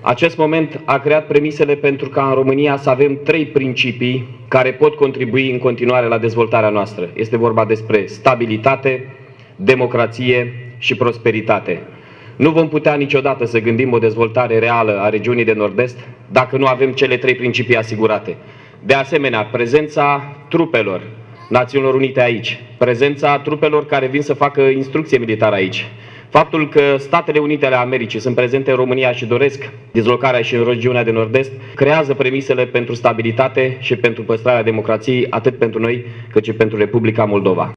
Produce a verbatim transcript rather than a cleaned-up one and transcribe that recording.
Acest moment a creat premisele pentru ca în România să avem trei principii care pot contribui în continuare la dezvoltarea noastră. Este vorba despre stabilitate, democrație și prosperitate. Nu vom putea niciodată să gândim o dezvoltare reală a regiunii de Nord-Est dacă nu avem cele trei principii asigurate. De asemenea, prezența trupelor Națiunilor Unite aici, prezența trupelor care vin să facă instrucție militară aici, faptul că Statele Unite ale Americii sunt prezente în România și doresc dislocarea și în regiunea de Nord-Est, creează premisele pentru stabilitate și pentru păstrarea democrației, atât pentru noi cât și pentru Republica Moldova.